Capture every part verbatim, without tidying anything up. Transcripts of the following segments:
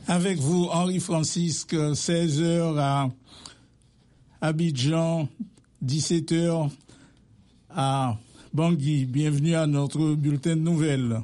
Avec vous, Henri-Francisque, seize heures à Abidjan, dix-sept heures à Bangui. Bienvenue à notre bulletin de nouvelles.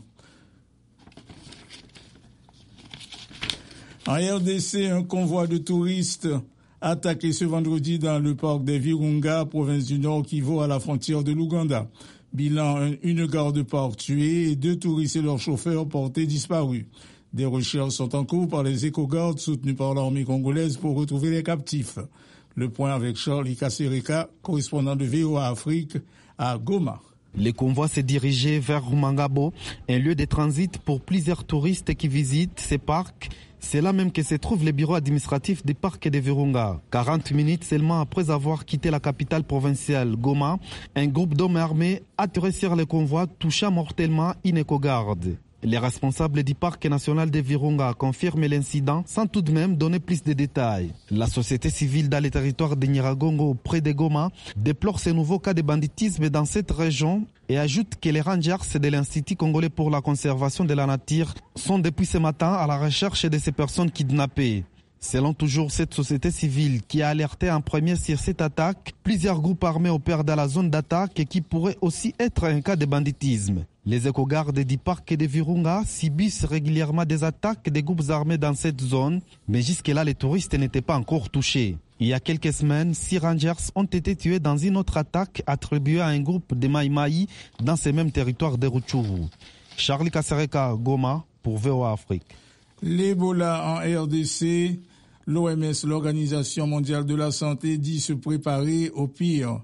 En R D C, un convoi de touristes attaqué ce vendredi dans le parc des Virunga, province du Nord, Kivu, à la frontière de l'Ouganda. Bilan, une garde-parc tuée et deux touristes et leur chauffeur portés disparus. Des recherches sont en cours par les éco-gardes soutenus par l'armée congolaise pour retrouver les captifs. Le point avec Charlie Kasereka, correspondant de V O A Afrique à Goma. Le convoi s'est dirigé vers Rumangabo, un lieu de transit pour plusieurs touristes qui visitent ces parcs. C'est là même que se trouve le bureau administratif des parcs de Virunga. quarante minutes seulement après avoir quitté la capitale provinciale Goma, un groupe d'hommes armés a tiré sur le convoi, touchant mortellement une éco-garde. Les responsables du parc national de Virunga confirment l'incident sans tout de même donner plus de détails. La société civile dans le territoire de Nyiragongo, près de Goma, déplore ces nouveaux cas de banditisme dans cette région et ajoute que les rangers de l'Institut congolais pour la conservation de la nature sont depuis ce matin à la recherche de ces personnes kidnappées. Selon toujours cette société civile qui a alerté en premier sur cette attaque, plusieurs groupes armés opèrent dans la zone d'attaque et qui pourrait aussi être un cas de banditisme. Les éco-gardes du parc de Virunga subissent régulièrement des attaques des groupes armés dans cette zone, mais jusque-là les touristes n'étaient pas encore touchés. Il y a quelques semaines, six rangers ont été tués dans une autre attaque attribuée à un groupe de Maï Maï dans ces mêmes territoires de Rutshuru. Charlie Kasereka, Goma, pour V O A Afrique. L'Ebola en R D C, l'O M S, l'Organisation mondiale de la santé, dit se préparer au pire.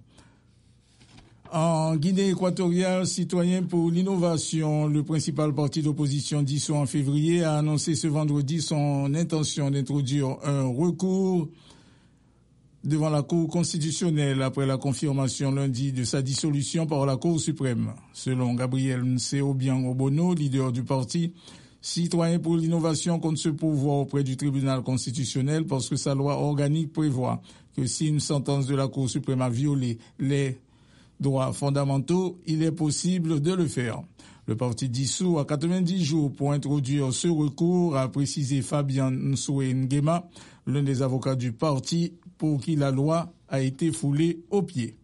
En Guinée équatoriale, Citoyens pour l'innovation, le principal parti d'opposition dissous en février, a annoncé ce vendredi son intention d'introduire un recours devant la Cour constitutionnelle après la confirmation lundi de sa dissolution par la Cour suprême. Selon Gabriel Nseo-Biang-Obono, leader du parti, Citoyens pour l'innovation compte se pourvoir auprès du tribunal constitutionnel parce que sa loi organique prévoit que si une sentence de la Cour suprême a violé les droits fondamentaux, il est possible de le faire. Le parti dissous a quatre-vingt-dix jours pour introduire ce recours, a précisé Fabien Nsoué Nguema, l'un des avocats du parti, pour qui la loi a été foulée aux pieds.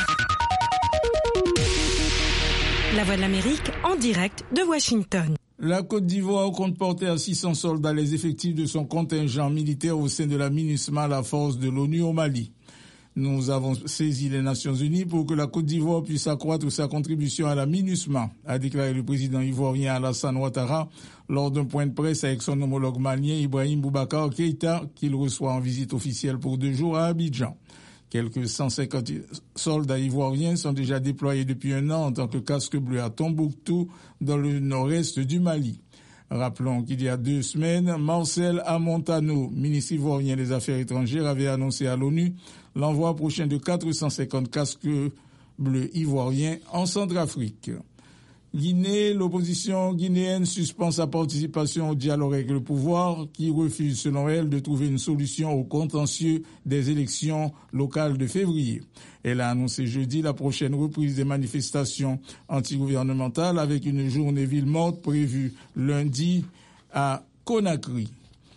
La Voix de l'Amérique en direct de Washington. La Côte d'Ivoire compte porter à six cents soldats les effectifs de son contingent militaire au sein de la MINUSMA, la force de l'ONU au Mali. Nous avons saisi les Nations Unies pour que la Côte d'Ivoire puisse accroître sa contribution à la MINUSMA, a déclaré le président ivoirien Alassane Ouattara lors d'un point de presse avec son homologue malien Ibrahim Boubacar Keïta, qu'il reçoit en visite officielle pour deux jours à Abidjan. Quelques cent cinquante soldats ivoiriens sont déjà déployés depuis un an en tant que casque bleu à Tombouctou, dans le nord-est du Mali. Rappelons qu'il y a deux semaines, Marcel Amontano, ministre ivoirien des Affaires étrangères, avait annoncé à l'ONU l'envoi prochain de quatre cent cinquante casques bleus ivoiriens en Centrafrique. Guinée, l'opposition guinéenne suspend sa participation au dialogue avec le pouvoir qui refuse, selon elle, de trouver une solution au contentieux des élections locales de février. Elle a annoncé jeudi la prochaine reprise des manifestations antigouvernementales avec une journée ville morte prévue lundi à Conakry.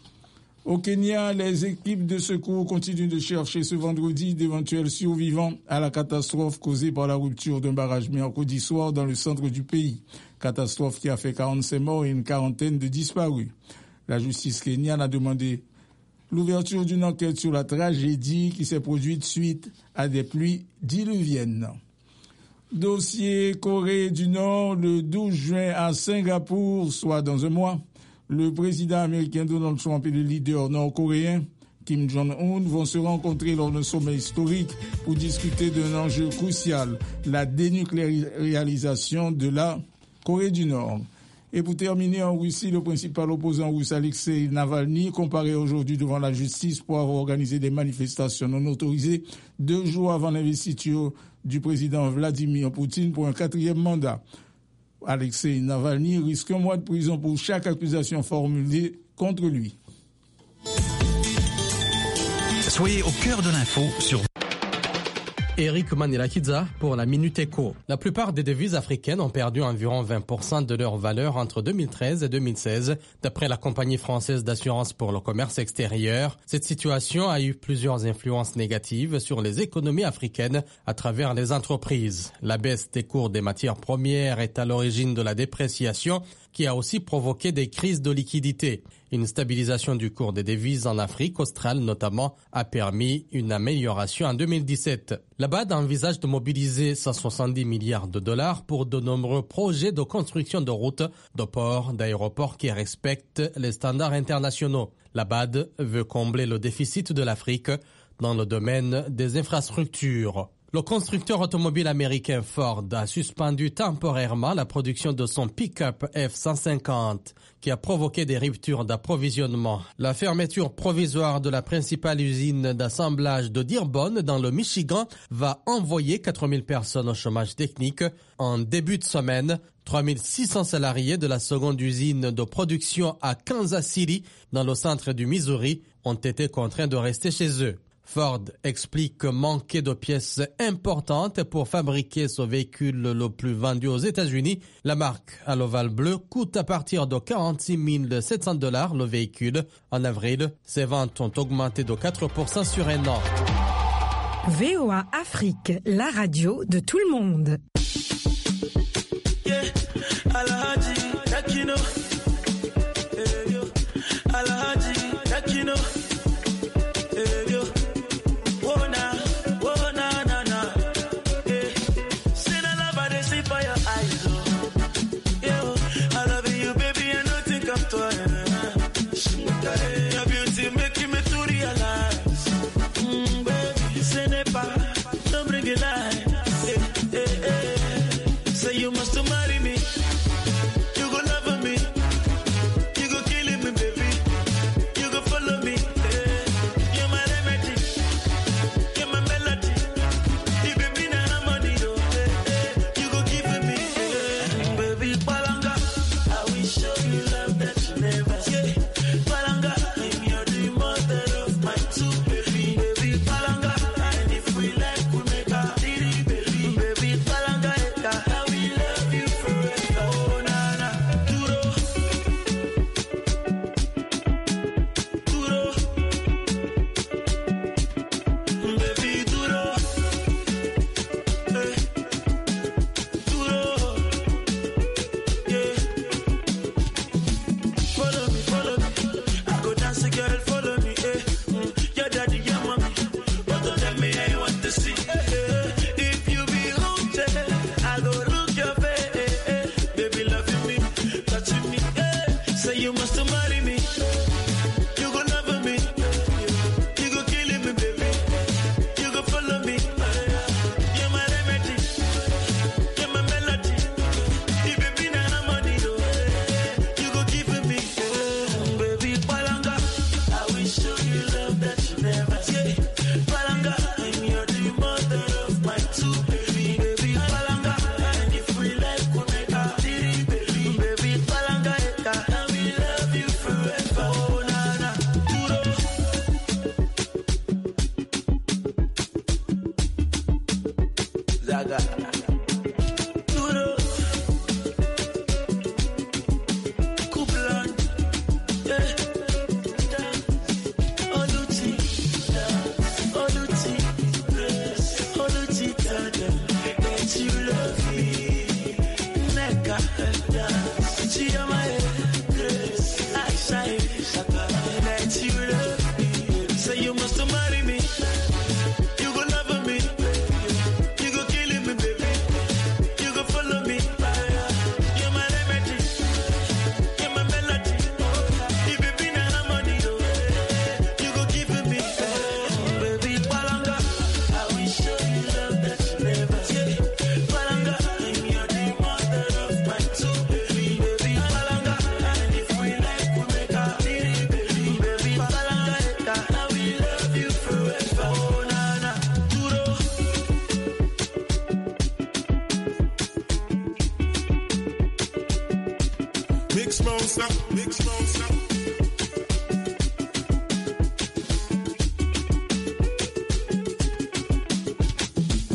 Au Kenya, les équipes de secours continuent de chercher ce vendredi d'éventuels survivants à la catastrophe causée par la rupture d'un barrage mercredi soir dans le centre du pays. Catastrophe qui a fait quarante-cinq morts et une quarantaine de disparus. La justice kenyane a demandé l'ouverture d'une enquête sur la tragédie qui s'est produite suite à des pluies diluviennes. Dossier Corée du Nord, le douze juin à Singapour, soit dans un mois. Le président américain Donald Trump et le leader nord-coréen Kim Jong-un vont se rencontrer lors d'un sommet historique pour discuter d'un enjeu crucial, la dénucléarisation de la Corée du Nord. Et pour terminer, en Russie, le principal opposant russe Alexei Navalny comparaît aujourd'hui devant la justice pour avoir organisé des manifestations non autorisées deux jours avant l'investiture du président Vladimir Poutine pour un quatrième mandat. Alexei Navalny risque un mois de prison pour chaque accusation formulée contre lui. Soyez au cœur de l'info sur Eric Manilakidza pour la Minute Éco. La plupart des devises africaines ont perdu environ vingt pour cent de leur valeur entre deux mille treize et deux mille seize, d'après la compagnie française d'assurance pour le commerce extérieur. Cette situation a eu plusieurs influences négatives sur les économies africaines à travers les entreprises. La baisse des cours des matières premières est à l'origine de la dépréciation, qui a aussi provoqué des crises de liquidité. Une stabilisation du cours des devises en Afrique australe notamment a permis une amélioration en deux mille dix-sept. La B A D envisage de mobiliser cent soixante-dix milliards de dollars pour de nombreux projets de construction de routes, de ports, d'aéroports qui respectent les standards internationaux. La B A D veut combler le déficit de l'Afrique dans le domaine des infrastructures. Le constructeur automobile américain Ford a suspendu temporairement la production de son pick-up F cent cinquante, qui a provoqué des ruptures d'approvisionnement. La fermeture provisoire de la principale usine d'assemblage de Dearborn dans le Michigan va envoyer quatre mille personnes au chômage technique. En début de semaine, trois mille six cents salariés de la seconde usine de production à Kansas City, dans le centre du Missouri, ont été contraints de rester chez eux. Ford explique manquer de pièces importantes pour fabriquer ce véhicule le plus vendu aux États-Unis. La marque à l'ovale bleu coûte à partir de quarante-six mille sept cents dollars le véhicule. En avril, ses ventes ont augmenté de quatre pour cent sur un an. V O A Afrique, la radio de tout le monde. Big smoke, big smoke.